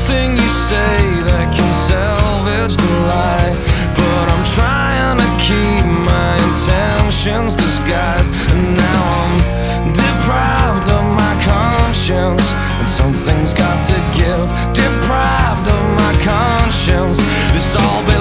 nothing you say that can salvage the lie, but I'm trying to keep my intentions disguised. And now I'm deprived of my conscience, and something's got to give. Deprived of my conscience. This all